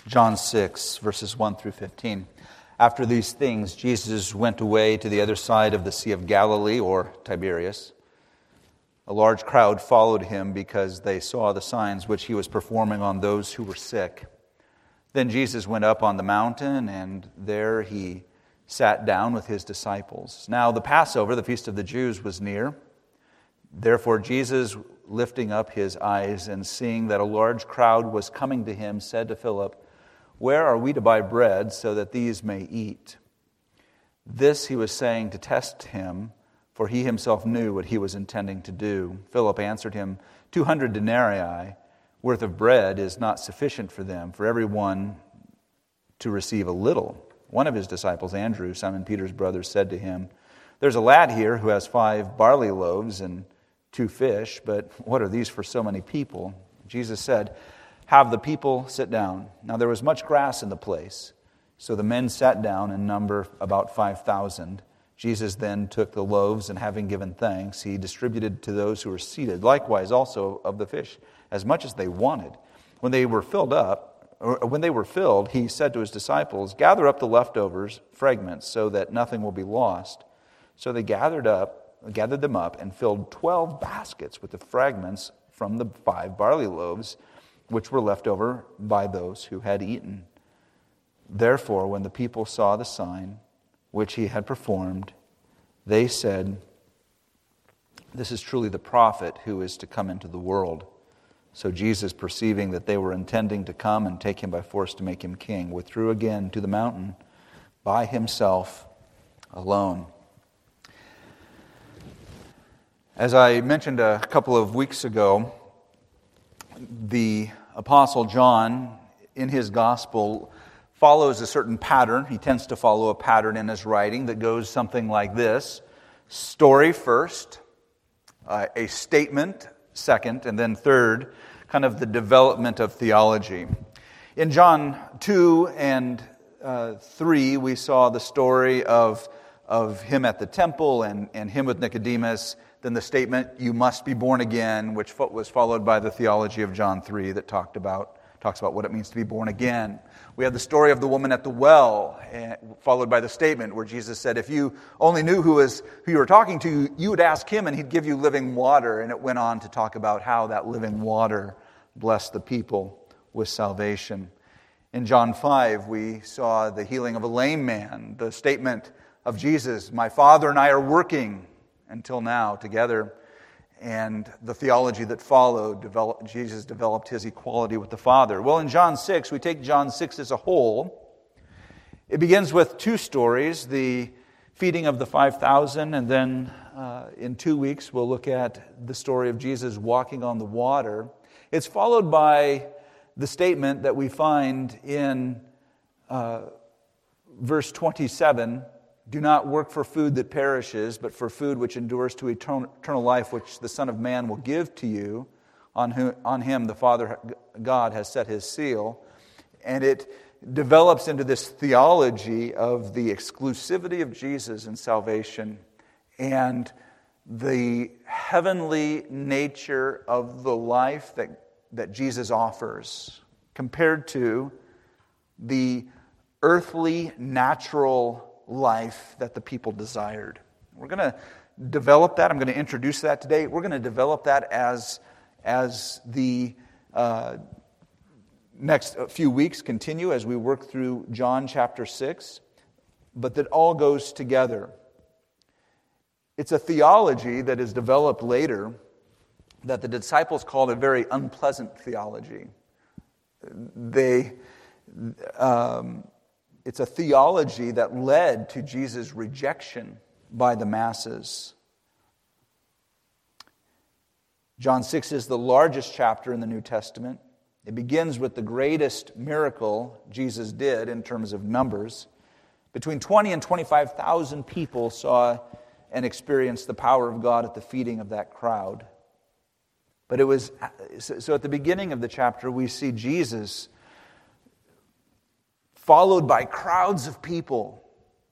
John 6, verses 1 through 15. After these things, Jesus went away to the other side of the Sea of Galilee, or Tiberias. A large crowd followed him because they saw the signs which he was performing on those who were sick. Then Jesus went up on the mountain, and there he sat down with his disciples. Now the Passover, the feast of the Jews, was near. Therefore Jesus, lifting up his eyes and seeing that a large crowd was coming to him, said to Philip, "Where are we to buy bread so that these may eat?" This he was saying to test him, for he himself knew what he was intending to do. Philip answered him, 200 denarii worth of bread is not sufficient for them, for everyone to receive a little. One of his disciples, Andrew, Simon Peter's brother, said to him, "There's a lad here who has 5 barley loaves and 2 fish, but what are these for so many people?" Jesus said, "Have the people sit down." Now there was much grass in the place, so the men sat down in number about 5,000. Jesus then took the loaves, and having given thanks, he distributed to those who were seated, likewise also of the fish, as much as they wanted. When they were filled, he said to his disciples, "Gather up the leftovers, fragments, so that nothing will be lost." So they gathered them up, and filled 12 baskets with the fragments from the 5 barley loaves, which were left over by those who had eaten. Therefore, when the people saw the sign which he had performed, they said, "This is truly the prophet who is to come into the world." So Jesus, perceiving that they were intending to come and take him by force to make him king, withdrew again to the mountain by himself alone. As I mentioned a couple of weeks ago, the Apostle John, in his gospel, follows a certain pattern. He tends to follow a pattern in his writing that goes something like this: story first, a statement second, and then third, kind of the development of theology. In John 2 and 3, we saw the story of him at the temple and him with Nicodemus. Then the statement, "You must be born again," which was followed by the theology of John 3 that talks about what it means to be born again. We had the story of the woman at the well, followed by the statement where Jesus said, "If you only knew who you were talking to, you would ask him and he'd give you living water." And it went on to talk about how that living water blessed the people with salvation. In John 5, we saw the healing of a lame man, the statement of Jesus, "My Father and I are working until now together," and the theology that followed. Jesus developed his equality with the Father. Well, in John 6, we take John 6 as a whole. It begins with 2 stories, the feeding of the 5,000, and then in 2 weeks we'll look at the story of Jesus walking on the water. It's followed by the statement that we find in verse 27, "Do not work for food that perishes, but for food which endures to eternal life, which the Son of Man will give to you. On him the Father God has set his seal." And it develops into this theology of the exclusivity of Jesus in salvation and the heavenly nature of the life that Jesus offers compared to the earthly, natural life that the people desired. We're going to develop that. I'm going to introduce that today. We're going to develop that as the next few weeks continue as we work through John chapter 6. But that all goes together. It's a theology that is developed later that the disciples called a very unpleasant theology. It's a theology that led to Jesus' rejection by the masses. John 6 is the largest chapter in the New Testament. It begins with the greatest miracle Jesus did in terms of numbers. Between 20 and 25,000 people saw and experienced the power of God at the feeding of that crowd. But it was so at the beginning of the chapter we see Jesus followed by crowds of people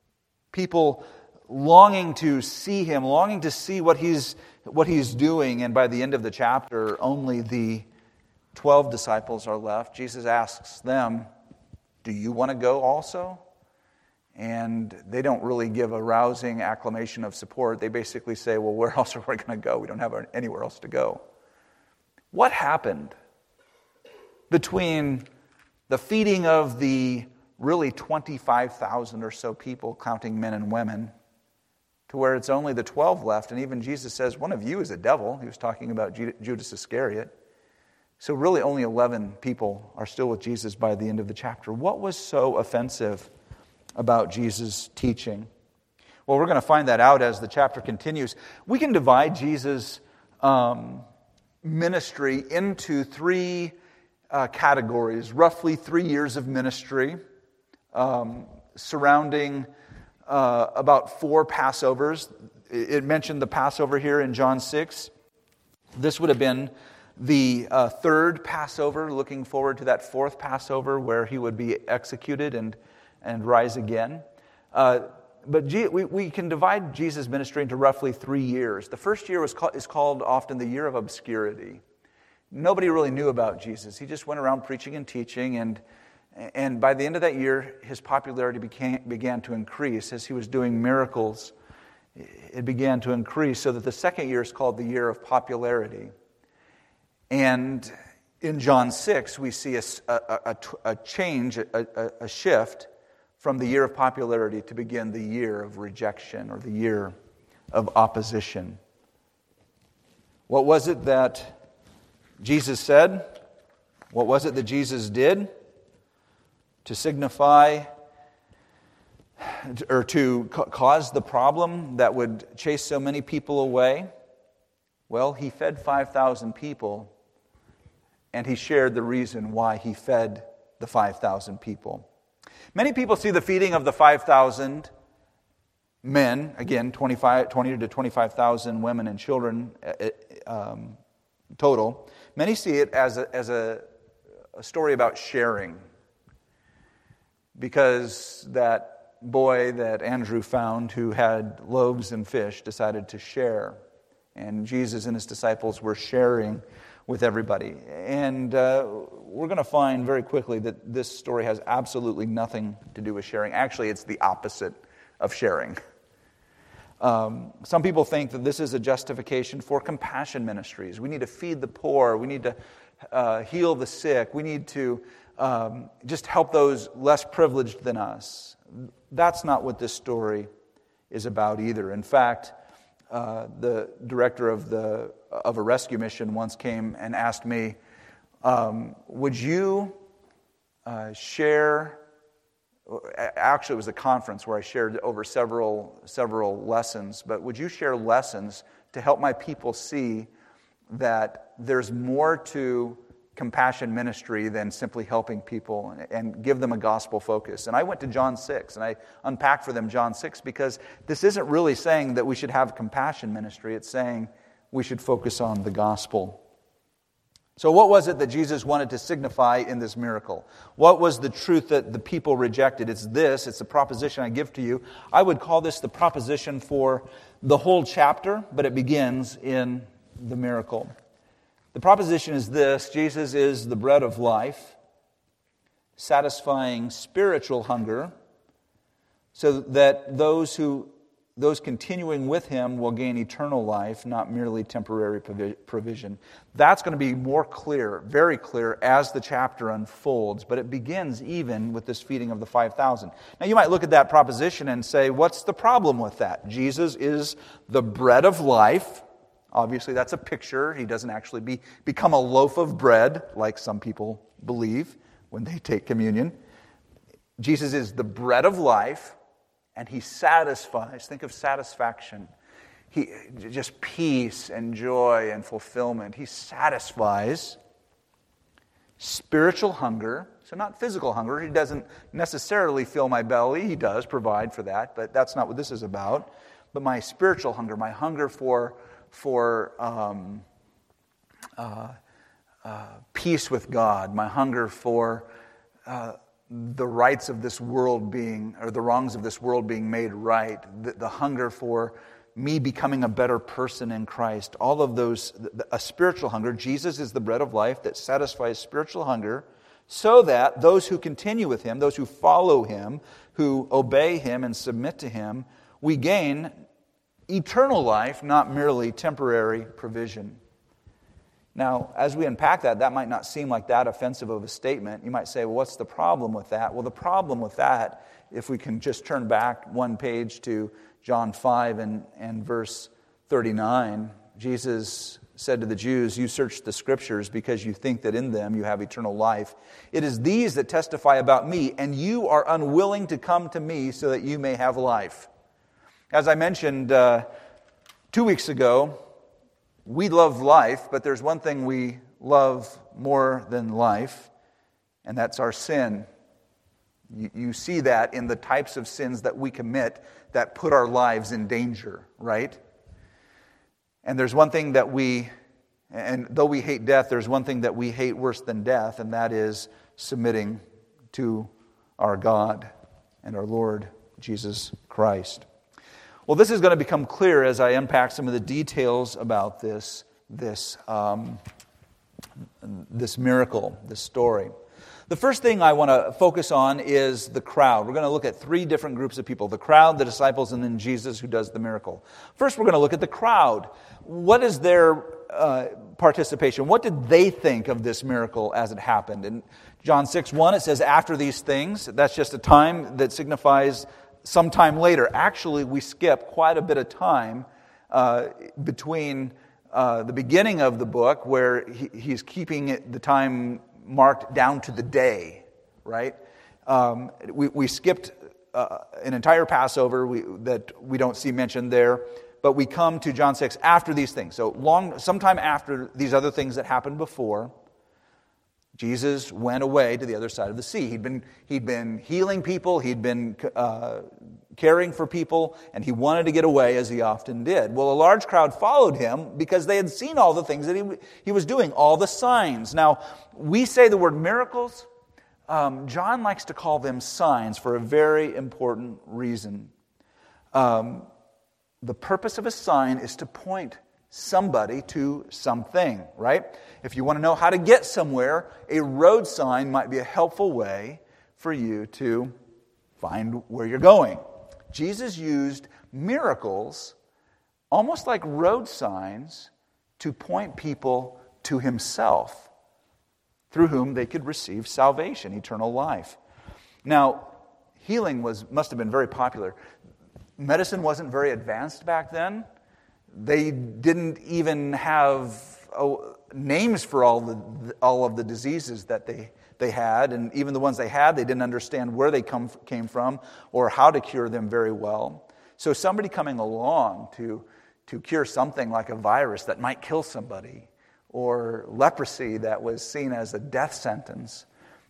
longing to see him, longing to see what he's doing. And by the end of the chapter, only the 12 disciples are left. Jesus asks them, do you want to go also? And they don't really give a rousing acclamation of support. They basically say, well, where else are we going to go? We don't have anywhere else to go. What happened between the feeding of the really 25,000 or so people, counting men and women, to where it's only the 12 left, and even Jesus says, one of you is a devil. He was talking about Judas Iscariot. So really only 11 people are still with Jesus by the end of the chapter. What was so offensive about Jesus' teaching? Well, we're going to find that out as the chapter continues. We can divide Jesus' ministry into three categories, roughly 3 years of ministry, surrounding about 4 Passovers. It mentioned the Passover here in John 6. This would have been the third Passover, looking forward to that fourth Passover where he would be executed and rise again. But we can divide Jesus' ministry into roughly 3 years. The first year is called often the year of obscurity. Nobody really knew about Jesus. He just went around preaching and teaching, and by the end of that year, his popularity began to increase. As he was doing miracles, it began to increase, so that the second year is called the year of popularity. And in John 6, we see a change, a shift from the year of popularity to begin the year of rejection or the year of opposition. What was it that Jesus said? What was it that Jesus did to signify or to cause the problem that would chase so many people away? Well, he fed 5,000 people, and he shared the reason why he fed the 5,000 people. Many people see the feeding of the 5,000 men, again, 20 to 25,000 women and children total. Many see it as a story about sharing, because that boy that Andrew found who had loaves and fish decided to share, and Jesus and his disciples were sharing with everybody. And we're going to find very quickly that this story has absolutely nothing to do with sharing. Actually, it's the opposite of sharing. Some people think that this is a justification for compassion ministries. We need to feed the poor. We need to heal the sick. We need to just help those less privileged than us. That's not what this story is about either. In fact, the director of a rescue mission once came and asked me, would you share... Actually, it was a conference where I shared over several lessons, but would you share lessons to help my people see that there's more to compassion ministry than simply helping people, and give them a gospel focus? And I went to John 6, and I unpacked for them John 6, because this isn't really saying that we should have compassion ministry. It's saying we should focus on the gospel. So what was it that Jesus wanted to signify in this miracle? What was the truth that the people rejected? It's the proposition I give to you. I would call this the proposition for the whole chapter, but it begins in the miracle. The proposition is this: Jesus is the bread of life, satisfying spiritual hunger, so that those continuing with him will gain eternal life, not merely temporary provision. That's going to be more clear, very clear, as the chapter unfolds, but it begins even with this feeding of the 5,000. Now, you might look at that proposition and say, what's the problem with that? Jesus is the bread of life. Obviously, that's a picture. He doesn't actually become a loaf of bread, like some people believe when they take communion. Jesus is the bread of life, and he satisfies. Think of satisfaction. He just peace and joy and fulfillment. He satisfies spiritual hunger. So not physical hunger. He doesn't necessarily fill my belly. He does provide for that, but that's not what this is about. But my spiritual hunger, my hunger for peace with God, my hunger for the rights of this world being, or the wrongs of this world being made right, the hunger for me becoming a better person in Christ, all of those, a spiritual hunger. Jesus is the bread of life that satisfies spiritual hunger so that those who continue with him, those who follow him, who obey him and submit to him, we gain eternal life, not merely temporary provision. Now, as we unpack that, that might not seem like that offensive of a statement. You might say, well, what's the problem with that? Well, the problem with that, if we can just turn back one page to John 5 and verse 39, Jesus said to the Jews, you search the Scriptures because you think that in them you have eternal life. It is these that testify about me, and you are unwilling to come to me so that you may have life. As I mentioned 2 weeks ago, we love life, but there's one thing we love more than life, and that's our sin. You see that in the types of sins that we commit that put our lives in danger, right? And there's one thing that and though we hate death, there's one thing that we hate worse than death, and that is submitting to our God and our Lord Jesus Christ. Well, this is going to become clear as I unpack some of the details about this miracle, this story. The first thing I want to focus on is the crowd. We're going to look at 3 different groups of people: the crowd, the disciples, and then Jesus who does the miracle. First, we're going to look at the crowd. What is their participation? What did they think of this miracle as it happened? In John 6:1, it says, after these things. That's just a time that signifies sometime later. Actually, we skip quite a bit of time between the beginning of the book, where he's keeping the time marked down to the day, right? We skipped an entire Passover that we don't see mentioned there, but we come to John 6 after these things. So sometime after these other things that happened before, Jesus went away to the other side of the sea. He'd been healing people, he'd been caring for people, and he wanted to get away, as he often did. Well, a large crowd followed him because they had seen all the things that he was doing, all the signs. Now, we say the word miracles. John likes to call them signs for a very important reason. The purpose of a sign is to point somebody to something, right? If you want to know how to get somewhere, a road sign might be a helpful way for you to find where you're going. Jesus used miracles, almost like road signs, to point people to himself, through whom they could receive salvation, eternal life. Now, healing must have been very popular. Medicine wasn't very advanced back then. They didn't even have names for all of the diseases that they had, and even the ones they had, they didn't understand where they came from or how to cure them very well. So somebody coming along to cure something like a virus that might kill somebody, or leprosy that was seen as a death sentence,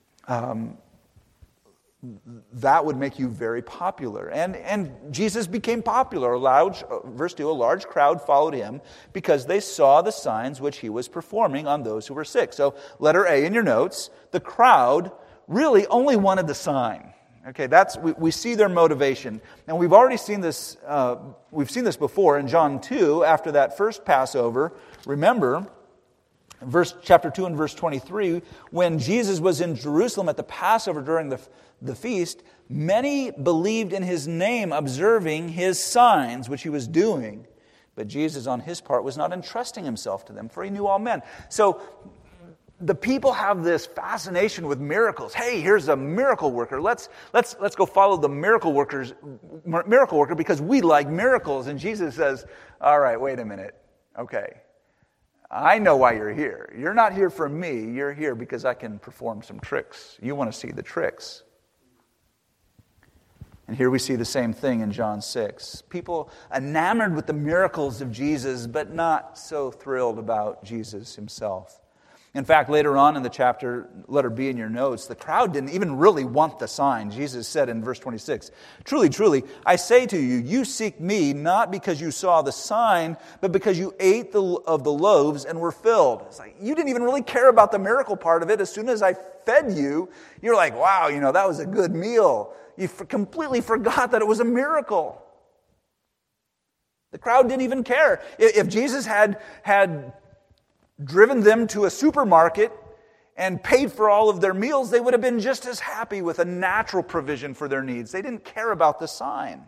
that would make you very popular. And Jesus became popular. Verse 2, a large crowd followed him because they saw the signs which he was performing on those who were sick. So letter A in your notes, the crowd really only wanted the sign. Okay, we see their motivation. And we've already seen this, we've seen this before in John 2, after that first Passover. Remember, chapter 2 and verse 23, when Jesus was in Jerusalem at the Passover during the feast, many believed in his name, observing his signs, which he was doing. But Jesus, on his part, was not entrusting himself to them, for he knew all men. So the people have this fascination with miracles. Hey, here's a miracle worker. Let's go follow the miracle worker because we like miracles. And Jesus says, all right, wait a minute. Okay. I know why you're here. You're not here for me. You're here because I can perform some tricks. You want to see the tricks. And here we see the same thing in John 6. People enamored with the miracles of Jesus, but not so thrilled about Jesus himself. In fact, later on in the chapter, letter B in your notes, the crowd didn't even really want the sign. Jesus said in verse 26, "Truly, truly, I say to you, you seek me not because you saw the sign, but because you ate of the loaves and were filled." It's like, you didn't even really care about the miracle part of it. As soon as I fed you, you're like, wow, that was a good meal. You completely forgot that it was a miracle. The crowd didn't even care. If Jesus had driven them to a supermarket and paid for all of their meals, they would have been just as happy with a natural provision for their needs. They didn't care about the sign.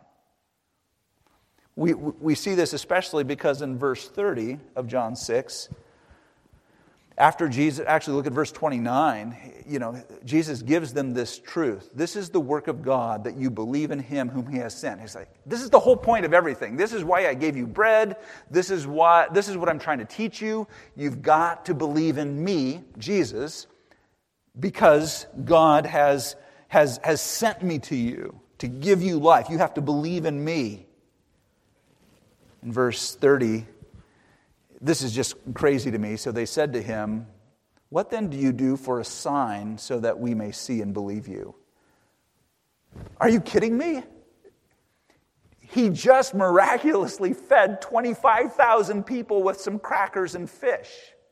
We see this especially because in verse 30 of John 6, after Jesus, actually look at verse 29, Jesus gives them this truth. This is the work of God, that you believe in Him whom He has sent. He's like, this is the whole point of everything. This is why I gave you bread. This is what I'm trying to teach you. You've got to believe in me, Jesus, because God has sent me to you to give you life. You have to believe in me. In verse 30, this is just crazy to me. So they said to him, "What then do you do for a sign so that we may see and believe you?" Are you kidding me? He just miraculously fed 25,000 people with some crackers and fish,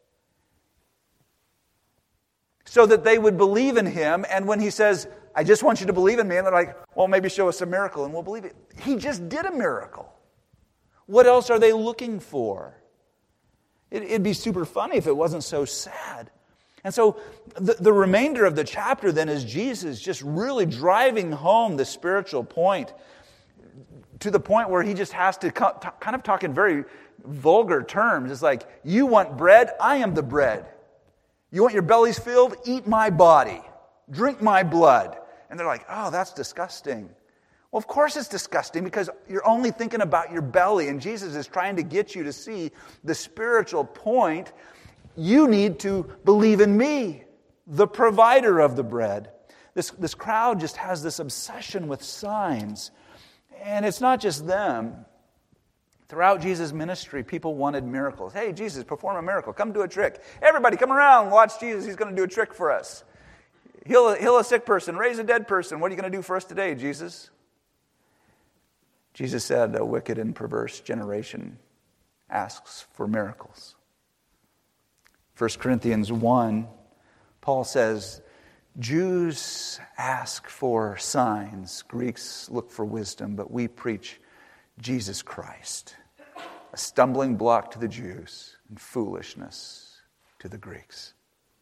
so that they would believe in him. And when he says, "I just want you to believe in me," and they're like, "Well, maybe show us a miracle and we'll believe it." He just did a miracle. What else are they looking for? It'd be super funny if it wasn't so sad. And so the remainder of the chapter then is Jesus just really driving home the spiritual point, to the point where he just has to kind of talk in very vulgar terms. It's like, you want bread? I am the bread. You want your bellies filled? Eat my body. Drink my blood. And they're like, "Oh, that's disgusting." Well, of course it's disgusting, because you're only thinking about your belly, and Jesus is trying to get you to see the spiritual point. You need to believe in me, the provider of the bread. This crowd just has this obsession with signs, and it's not just them. Throughout Jesus' ministry, people wanted miracles. "Hey, Jesus, perform a miracle. Come do a trick. Everybody come around, watch Jesus. He's going to do a trick for us. Heal a sick person, raise a dead person. What are you going to do for us today, Jesus?" Jesus said, "A wicked and perverse generation asks for miracles." 1 Corinthians 1, Paul says, "Jews ask for signs, Greeks look for wisdom, but we preach Jesus Christ, a stumbling block to the Jews and foolishness to the Greeks."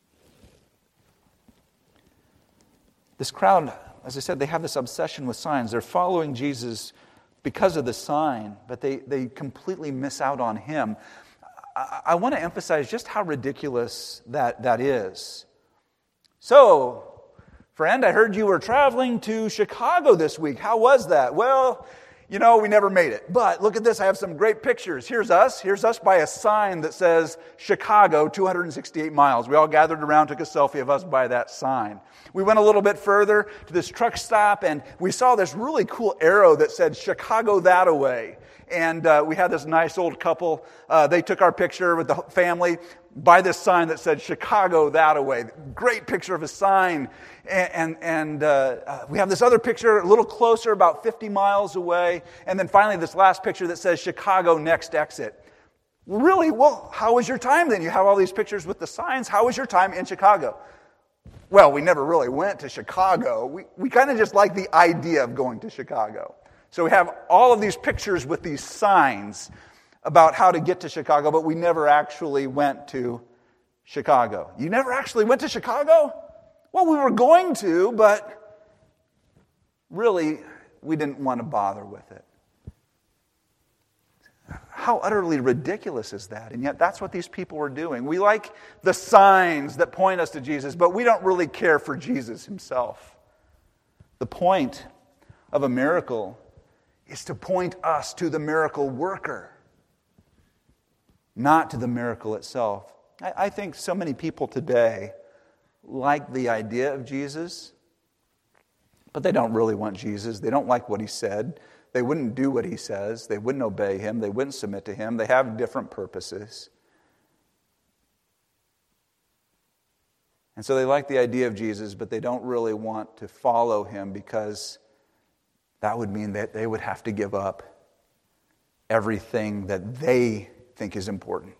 This crowd, as I said, they have this obsession with signs. They're following Jesus because of the sign, but they completely miss out on him. I want to emphasize just how ridiculous that is. "So, friend, I heard you were traveling to Chicago this week. How was that?" "Well, we never made it. But look at this, I have some great pictures. Here's us by a sign that says Chicago, 268 miles. We all gathered around, took a selfie of us by that sign. We went a little bit further to this truck stop, and we saw this really cool arrow that said Chicago that-a-way. And we had this nice old couple. They took our picture with the family by this sign that said Chicago that-a-way. Great picture of a sign. And we have this other picture a little closer, about 50 miles away. And then finally this last picture that says Chicago next exit. Really? Well, how was your time then? You have all these pictures with the signs. How was your time in Chicago? Well, we never really went to Chicago. We kind of just like the idea of going to Chicago. So we have all of these pictures with these signs about how to get to Chicago, but we never actually went to Chicago. You never actually went to Chicago? Well, we were going to, but really, we didn't want to bother with it. How utterly ridiculous is that? And yet that's what these people were doing. We like the signs that point us to Jesus, but we don't really care for Jesus himself. The point of a miracle is to point us to the miracle worker, not to the miracle itself. I think so many people today like the idea of Jesus, but they don't really want Jesus. They don't like what he said. They wouldn't do what he says. They wouldn't obey him. They wouldn't submit to him. They have different purposes. And so they like the idea of Jesus, but they don't really want to follow him, because that would mean that they would have to give up everything that they think is important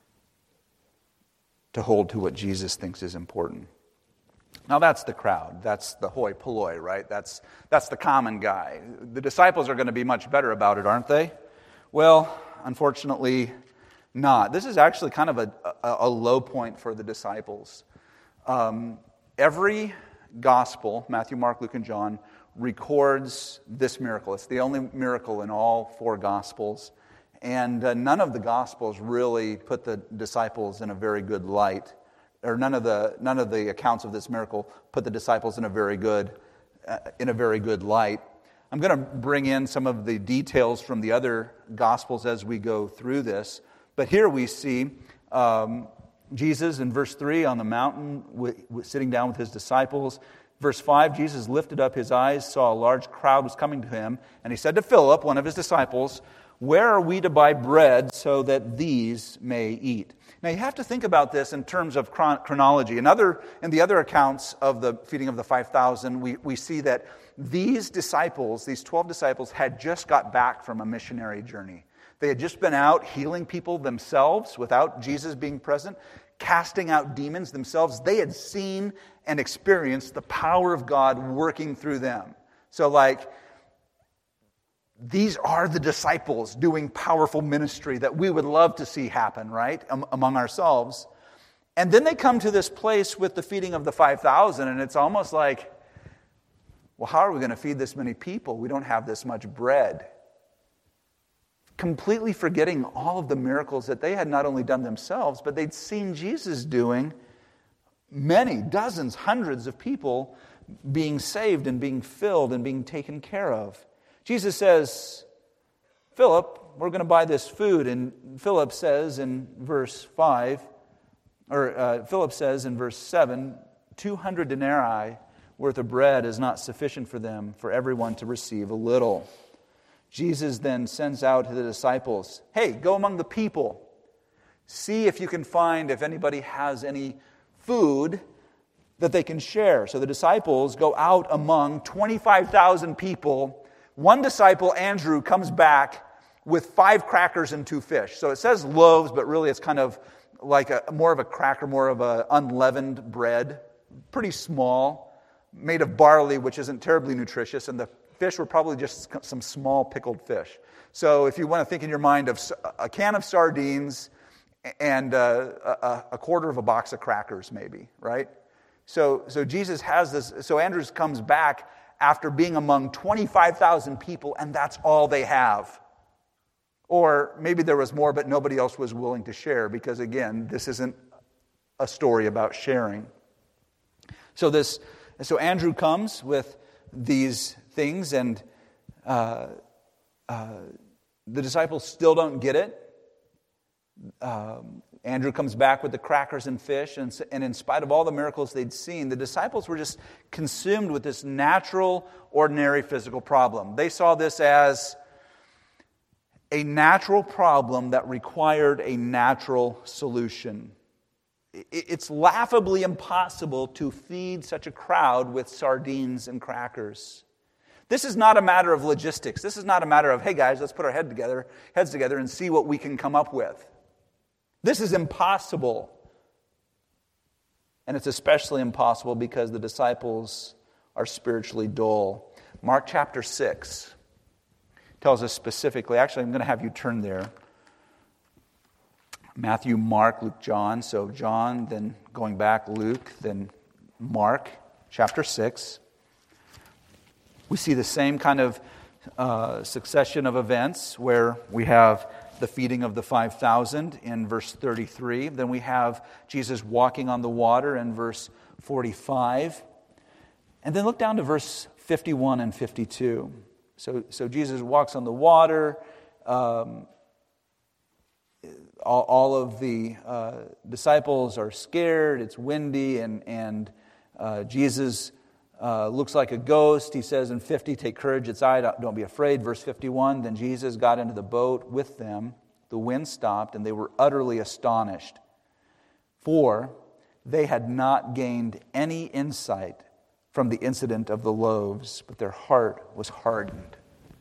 to hold to what Jesus thinks is important. Now that's the crowd. That's the hoi polloi, right? That's the common guy. The disciples are going to be much better about it, aren't they? Well, unfortunately not. This is actually kind of a low point for the disciples. Every gospel, Matthew, Mark, Luke, and John, records this miracle. It's the only miracle in all four gospels. And none of the gospels really put the disciples in a very good light. Or none of the accounts of this miracle put the disciples in a very good light. I'm going to bring in some of the details from the other gospels as we go through this. But here we see Jesus in verse 3 on the mountain sitting down with his disciples. Verse 5, Jesus lifted up his eyes, saw a large crowd was coming to him, and he said to Philip, one of his disciples, "Where are we to buy bread so that these may eat?" Now you have to think about this in terms of chronology. In the other accounts of the feeding of the 5,000, we see that these disciples, these 12 disciples, had just got back from a missionary journey. They had just been out healing people themselves without Jesus being present, casting out demons themselves. They had seen and experienced the power of God working through them. So these are the disciples doing powerful ministry that we would love to see happen, right, among ourselves. And then they come to this place with the feeding of the 5,000, and it's almost like, well, how are we going to feed this many people? We don't have this much bread. Completely forgetting all of the miracles that they had not only done themselves, but they'd seen Jesus doing. Many, dozens, hundreds of people being saved and being filled and being taken care of. Jesus says, "Philip, we're going to buy this food." And Philip says in verse 7, 200 denarii worth of bread is not sufficient for them, for everyone to receive a little. Jesus then sends out to the disciples, "Hey, go among the people. See if you can find if anybody has any food that they can share." So the disciples go out among 25,000 people. One disciple, Andrew, comes back with 5 crackers and 2 fish. So it says loaves, but really it's kind of like more of a cracker, more of an unleavened bread. Pretty small, made of barley, which isn't terribly nutritious, and the fish were probably just some small pickled fish. So if you want to think in your mind of a can of sardines and a quarter of a box of crackers maybe, right? So Jesus has this, so Andrew comes back after being among 25,000 people, and that's all they have. Or maybe there was more, but nobody else was willing to share, because again, this isn't a story about sharing. So Andrew comes with these things, and the disciples still don't get it. Andrew comes back with the crackers and fish, and in spite of all the miracles they'd seen, the disciples were just consumed with this natural, ordinary physical problem. They saw this as a natural problem that required a natural solution. It's laughably impossible to feed such a crowd with sardines and crackers. This is not a matter of logistics. This is not a matter of, hey guys, let's put our heads together and see what we can come up with. This is impossible. And it's especially impossible because the disciples are spiritually dull. Mark chapter 6 tells us specifically, actually I'm going to have you turn there. Matthew, Mark, Luke, John. So John, then going back, Luke, then Mark chapter 6. We see the same kind of succession of events where we have the feeding of the 5,000 in verse 33. Then we have Jesus walking on the water in verse 45. And then look down to verse 51 and 52. So Jesus walks on the water. All of the disciples are scared. It's windy, and Jesus looks like a ghost. He says in 50, "Take courage, it's I, don't be afraid." Verse 51, then Jesus got into the boat with them. The wind stopped, and they were utterly astonished, for they had not gained any insight from the incident of the loaves, but their heart was hardened.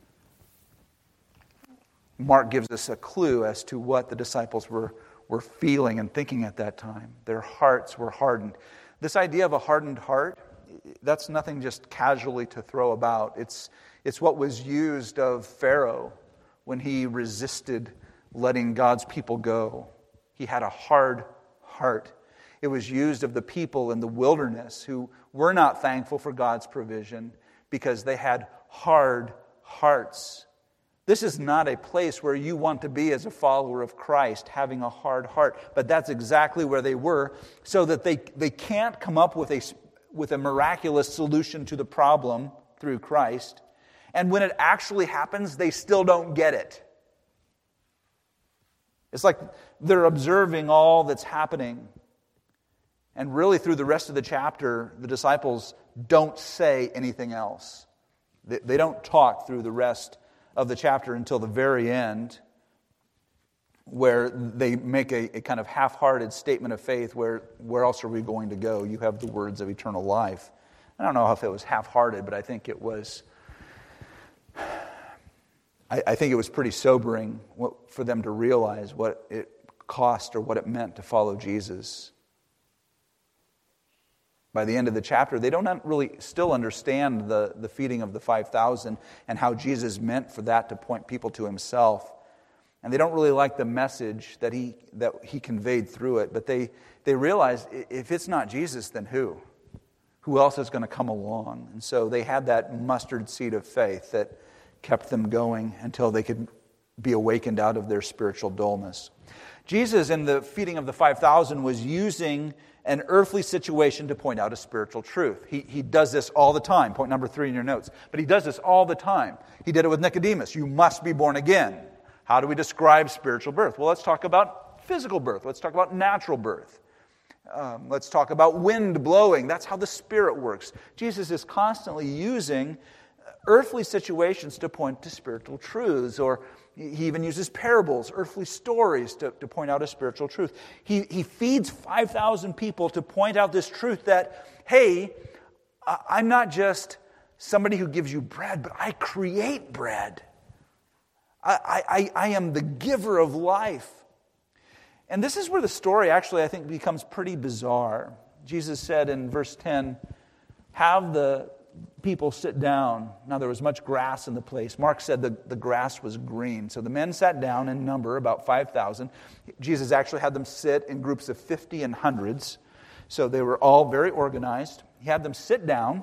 Mark gives us a clue as to what the disciples were feeling and thinking at that time. Their hearts were hardened. This idea of a hardened heart, that's nothing just casually to throw about. It's what was used of Pharaoh when he resisted letting God's people go. He had a hard heart. It was used of the people in the wilderness who were not thankful for God's provision because they had hard hearts. This is not a place where you want to be as a follower of Christ, having a hard heart. But that's exactly where they were, so that they can't come up with a miraculous solution to the problem through Christ. And when it actually happens, they still don't get it. It's like they're observing all that's happening. And really, through the rest of the chapter, the disciples don't say anything else. They don't talk through the rest of the chapter until the very end, where they make a kind of half-hearted statement of faith, where else are we going to go? You have the words of eternal life. I don't know if it was half-hearted, but I think it was... I think it was pretty sobering for them to realize what it cost or what it meant to follow Jesus. By the end of the chapter, they don't really still understand the feeding of the 5,000 and how Jesus meant for that to point people to himself. And they don't really like the message that he conveyed through it. But they realize, if it's not Jesus, then who? Who else is going to come along? And so they had that mustard seed of faith that kept them going until they could be awakened out of their spiritual dullness. Jesus, in the feeding of the 5,000, was using an earthly situation to point out a spiritual truth. He does this all the time. Point number 3 in your notes. But he does this all the time. He did it with Nicodemus. You must be born again. How do we describe spiritual birth? Well, let's talk about physical birth. Let's talk about natural birth. Let's talk about wind blowing. That's how the Spirit works. Jesus is constantly using earthly situations to point to spiritual truths, or he even uses parables, earthly stories to point out a spiritual truth. He feeds 5,000 people to point out this truth that, hey, I'm not just somebody who gives you bread, but I create bread. I am the giver of life. And this is where the story actually, I think, becomes pretty bizarre. Jesus said in verse 10, have the people sit down. Now there was much grass in the place. Mark said the grass was green. So the men sat down in number, about 5,000. Jesus actually had them sit in groups of 50 and hundreds. So they were all very organized. He had them sit down.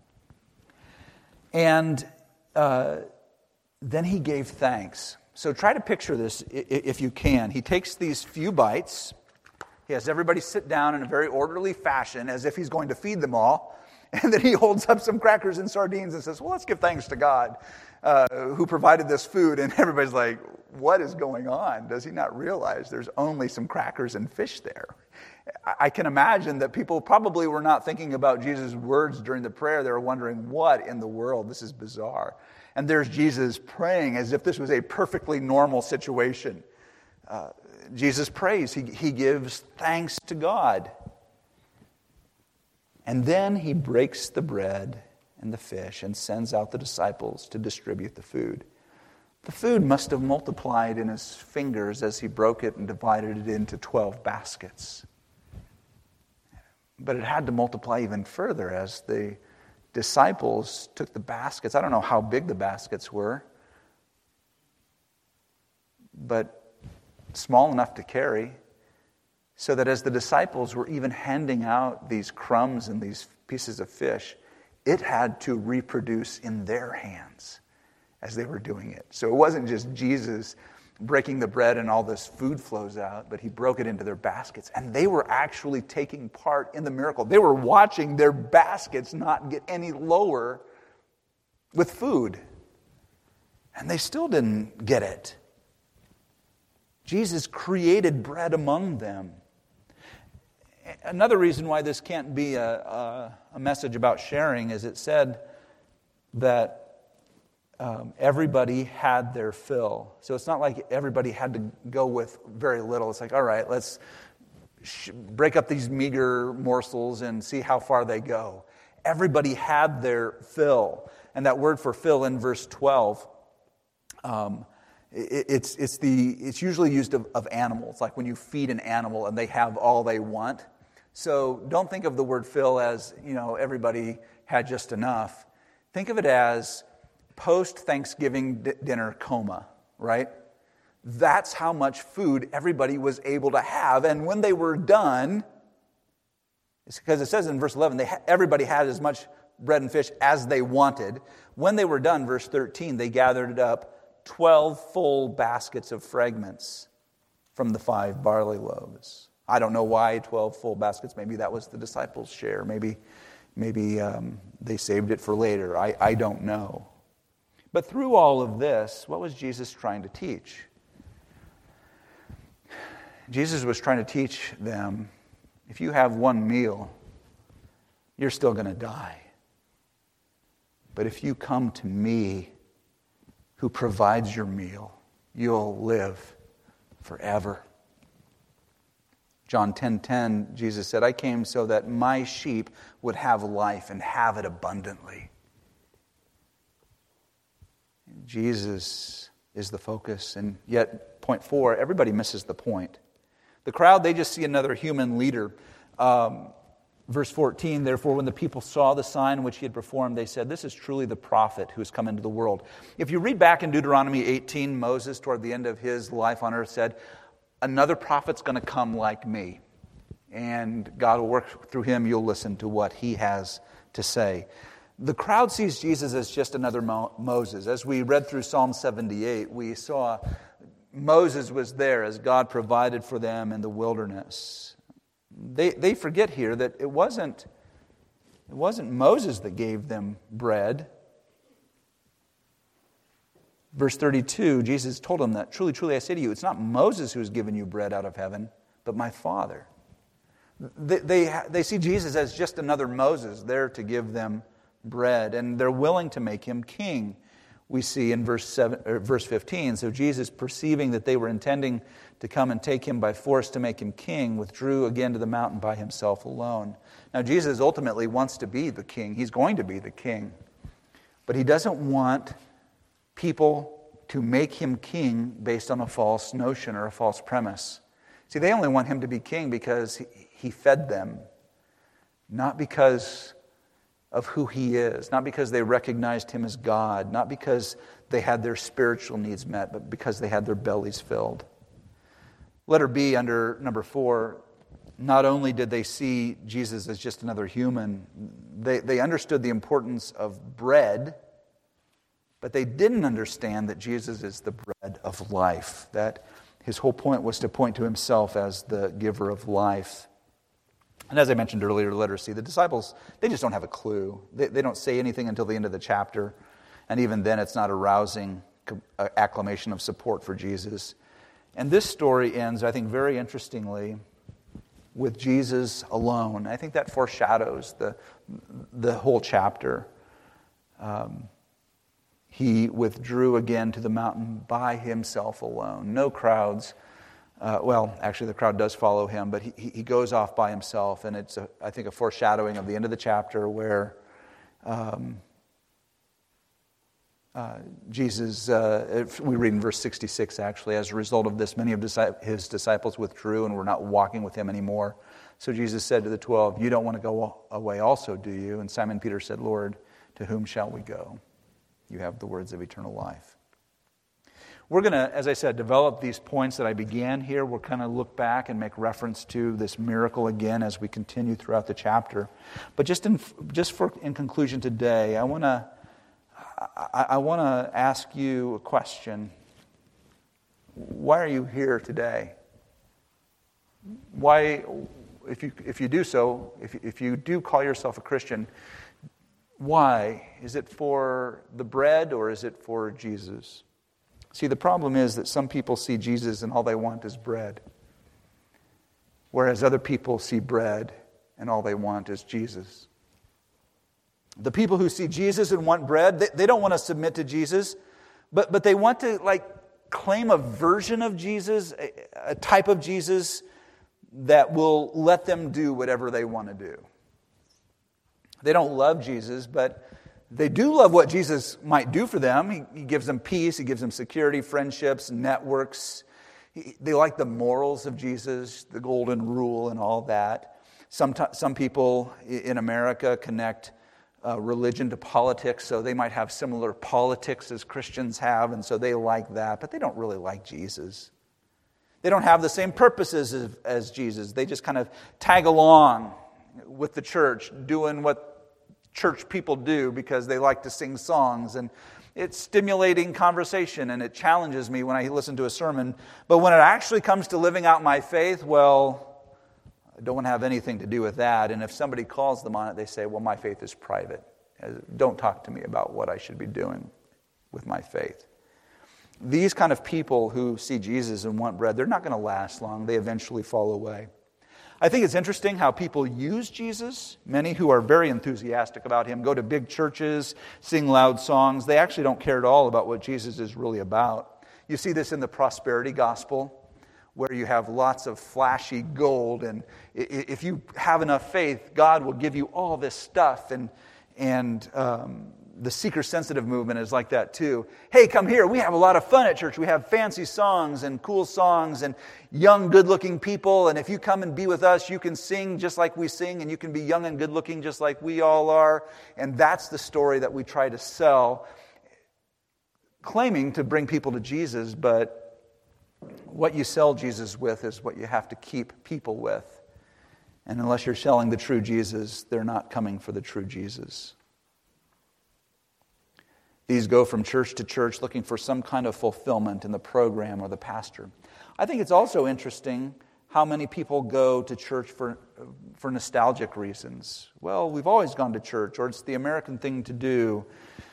And then he gave thanks. So try to picture this if you can. He takes these few bites. He has everybody sit down in a very orderly fashion as if he's going to feed them all. And then he holds up some crackers and sardines and says, well, let's give thanks to God who provided this food. And everybody's like, what is going on? Does he not realize there's only some crackers and fish there? I can imagine that people probably were not thinking about Jesus' words during the prayer. They were wondering, what in the world? This is bizarre. And there's Jesus praying as if this was a perfectly normal situation. Jesus prays. He gives thanks to God. And then he breaks the bread and the fish and sends out the disciples to distribute the food. The food must have multiplied in his fingers as he broke it and divided it into 12 baskets. But it had to multiply even further as the disciples took the baskets. I don't know how big the baskets were, but small enough to carry. So that as the disciples were even handing out these crumbs and these pieces of fish, it had to reproduce in their hands as they were doing it. So it wasn't just Jesus breaking the bread and all this food flows out, but he broke it into their baskets. And they were actually taking part in the miracle. They were watching their baskets not get any lower with food. And they still didn't get it. Jesus created bread among them. Another reason why this can't be a message about sharing is it said that everybody had their fill. So it's not like everybody had to go with very little. It's like, all right, let's break up these meager morsels and see how far they go. Everybody had their fill. And that word for fill in verse 12, it's usually used of animals, like when you feed an animal and they have all they want. So don't think of the word fill as, everybody had just enough. Think of it as post-Thanksgiving dinner coma, right? That's how much food everybody was able to have. And when they were done, It's because it says in verse 11, everybody had as much bread and fish as they wanted. When they were done, verse 13, they gathered up 12 full baskets of fragments from the 5 barley loaves. I don't know why 12 full baskets. Maybe that was the disciples' share. Maybe they saved it for later. I don't know. But through all of this, what was Jesus trying to teach? Jesus was trying to teach them, if you have one meal, you're still going to die. But if you come to me, who provides your meal, you'll live forever. John 10:10, Jesus said, I came so that my sheep would have life and have it abundantly. Jesus is the focus, and yet, point 4, everybody misses the point. The crowd, they just see another human leader. Verse 14, therefore, when the people saw the sign which he had performed, they said, this is truly the prophet who has come into the world. If you read back in Deuteronomy 18, Moses, toward the end of his life on earth, said, another prophet's going to come like me, and God will work through him. You'll listen to what he has to say. The crowd sees Jesus as just another Moses. As we read through Psalm 78, we saw Moses was there as God provided for them in the wilderness. They forget here that it wasn't Moses that gave them bread. Verse 32, Jesus told them that, truly, truly, I say to you, it's not Moses who has given you bread out of heaven, but my Father. They see Jesus as just another Moses there to give them bread, and they're willing to make him king. We see in verse 15, so Jesus, perceiving that they were intending to come and take him by force to make him king, withdrew again to the mountain by himself alone. Now, Jesus ultimately wants to be the king. He's going to be the king. But he doesn't want people to make him king based on a false notion or a false premise. See, they only want him to be king because he fed them, not because of who he is, not because they recognized him as God, not because they had their spiritual needs met, but because they had their bellies filled. Letter B under number 4, not only did they see Jesus as just another human, they understood the importance of bread, but they didn't understand that Jesus is the bread of life, that his whole point was to point to himself as the giver of life. And as I mentioned earlier, letter C, the disciples, they just don't have a clue. They don't say anything until the end of the chapter, and even then it's not a rousing acclamation of support for Jesus. And this story ends, I think, very interestingly, with Jesus alone. I think that foreshadows the whole chapter. He withdrew again to the mountain by himself alone. No crowds. Actually, the crowd does follow him, but he goes off by himself, and it's, I think, a foreshadowing of the end of the chapter where Jesus, we read in verse 66, actually, as a result of this, many of his disciples withdrew and were not walking with him anymore. So Jesus said to the 12, you don't want to go away also, do you? And Simon Peter said, Lord, to whom shall we go? You have the words of eternal life. We're going to, as I said, develop these points that I began here. We'll kind of look back and make reference to this miracle again as we continue throughout the chapter. But in conclusion today, I want to ask you a question. Why are you here today? Why, if you do so, if you do call yourself a Christian, why? Is it for the bread or is it for Jesus? See, the problem is that some people see Jesus and all they want is bread, whereas other people see bread and all they want is Jesus. The people who see Jesus and want bread, they don't want to submit to Jesus, but they want to claim a version of Jesus, a type of Jesus that will let them do whatever they want to do. They don't love Jesus, but they do love what Jesus might do for them. He gives them peace, he gives them security, friendships, networks. They like the morals of Jesus, the golden rule and all that. Some people in America connect religion to politics, so they might have similar politics as Christians have, and so they like that, but they don't really like Jesus. They don't have the same purposes as Jesus. They just kind of tag along with the church, doing what church people do because they like to sing songs. And it's stimulating conversation, and it challenges me when I listen to a sermon. But when it actually comes to living out my faith, well, I don't want to have anything to do with that. And if somebody calls them on it, they say, well, my faith is private. Don't talk to me about what I should be doing with my faith. These kind of people who see Jesus and want bread, they're not going to last long. They eventually fall away. I think it's interesting how people use Jesus. Many who are very enthusiastic about him go to big churches, sing loud songs. They actually don't care at all about what Jesus is really about. You see this in the prosperity gospel, where you have lots of flashy gold, and if you have enough faith, God will give you all this stuff, and the seeker-sensitive movement is like that too. Hey, come here. We have a lot of fun at church. We have fancy songs and cool songs and young, good-looking people. And if you come and be with us, you can sing just like we sing, and you can be young and good-looking just like we all are. And that's the story that we try to sell, claiming to bring people to Jesus, but what you sell Jesus with is what you have to keep people with. And unless you're selling the true Jesus, they're not coming for the true Jesus. These go from church to church looking for some kind of fulfillment in the program or the pastor. I think it's also interesting how many people go to church for nostalgic reasons. Well, we've always gone to church, or it's the American thing to do.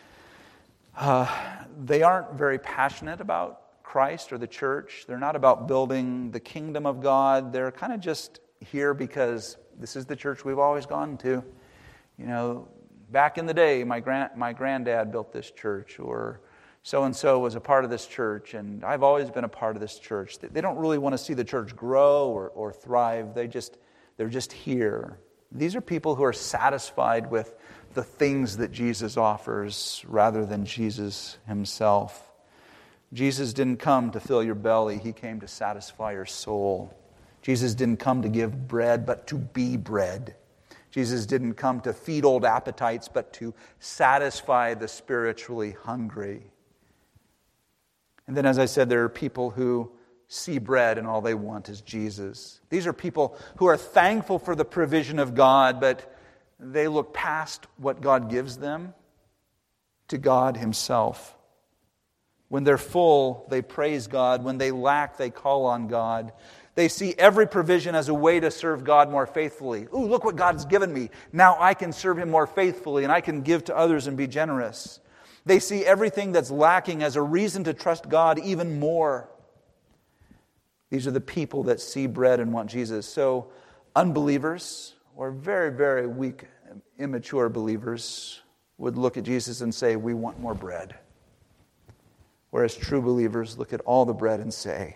They aren't very passionate about Christ or the church. They're not about building the kingdom of God. They're kind of just here because this is the church we've always gone to. You know, back in the day, my granddad built this church, or so-and-so was a part of this church, and I've always been a part of this church. They don't really want to see the church grow or thrive. They're just here. These are people who are satisfied with the things that Jesus offers rather than Jesus himself. Jesus didn't come to fill your belly. He came to satisfy your soul. Jesus didn't come to give bread, but to be bread. Jesus didn't come to feed old appetites, but to satisfy the spiritually hungry. And then, as I said, there are people who see bread and all they want is Jesus. These are people who are thankful for the provision of God, but they look past what God gives them to God himself. When they're full, they praise God. When they lack, they call on God. They see every provision as a way to serve God more faithfully. Ooh, look what God's given me. Now I can serve him more faithfully, and I can give to others and be generous. They see everything that's lacking as a reason to trust God even more. These are the people that see bread and want Jesus. So unbelievers, or very, very weak, immature believers, would look at Jesus and say, we want more bread. Whereas true believers look at all the bread and say,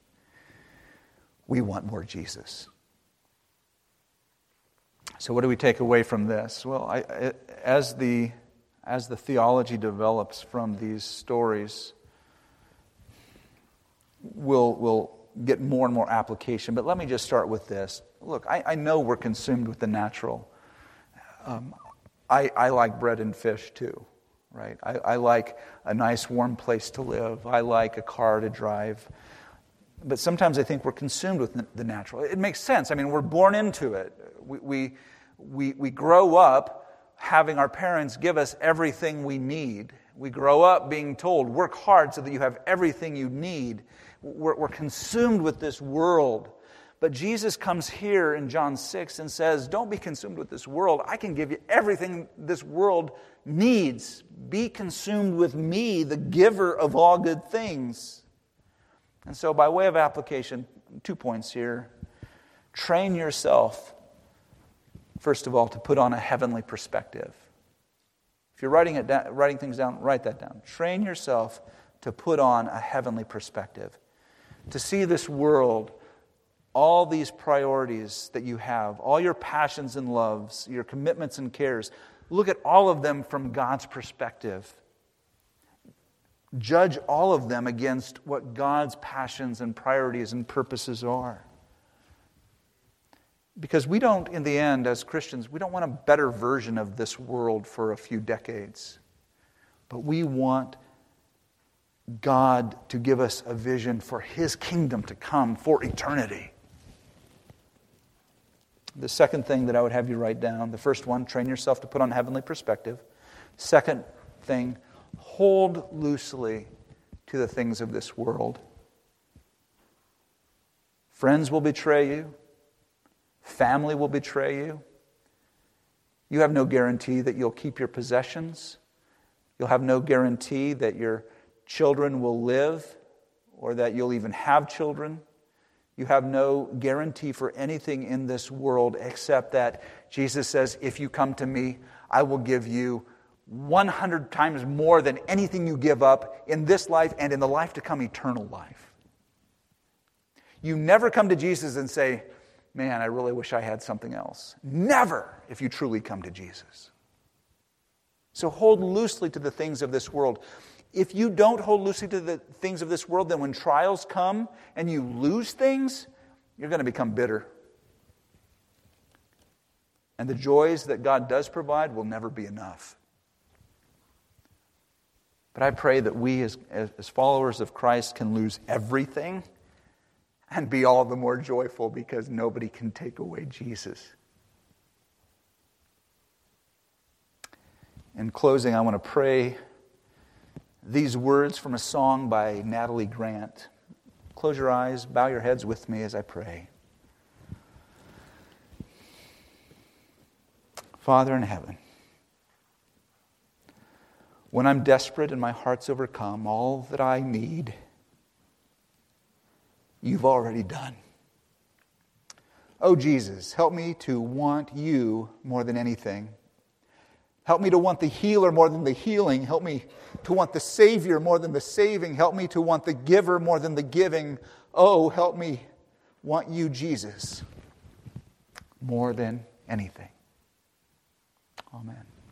we want more Jesus. So what do we take away from this? Well, as the theology develops from these stories, we'll get more and more application. But let me just start with this. Look, I know we're consumed with the natural. I like bread and fish too, right? I like a nice warm place to live. I like a car to drive. But sometimes I think we're consumed with the natural. It makes sense. I mean, we're born into it. We grow up having our parents give us everything we need. We grow up being told, work hard so that you have everything you need. We're consumed with this world. But Jesus comes here in John 6 and says, don't be consumed with this world. I can give you everything this world needs. Be consumed with me, the giver of all good things. And so by way of application, 2 points here. Train yourself, first of all, to put on a heavenly perspective. If you're writing things down, write that down. Train yourself to put on a heavenly perspective. To see this world, all these priorities that you have, all your passions and loves, your commitments and cares, look at all of them from God's perspective. Judge all of them against what God's passions and priorities and purposes are. Because we don't, in the end, as Christians, we don't want a better version of this world for a few decades. But we want God to give us a vision for his kingdom to come for eternity. The second thing that I would have you write down, the first one, train yourself to put on heavenly perspective. Second thing, hold loosely to the things of this world. Friends will betray you. Family will betray you. You have no guarantee that you'll keep your possessions. You'll have no guarantee that your children will live or that you'll even have children. You have no guarantee for anything in this world except that Jesus says, if you come to me, I will give you 100 times more than anything you give up in this life and in the life to come, eternal life. You never come to Jesus and say, man, I really wish I had something else. Never, if you truly come to Jesus. So hold loosely to the things of this world. If you don't hold loosely to the things of this world, then when trials come and you lose things, you're going to become bitter. And the joys that God does provide will never be enough. But I pray that we as followers of Christ can lose everything and be all the more joyful because nobody can take away Jesus. In closing, I want to pray these words from a song by Natalie Grant. Close your eyes, bow your heads with me as I pray. Father in heaven, when I'm desperate and my heart's overcome, all that I need, you've already done. Oh, Jesus, help me to want you more than anything. Help me to want the healer more than the healing. Help me to want the Savior more than the saving. Help me to want the giver more than the giving. Oh, help me want you, Jesus, more than anything. Amen.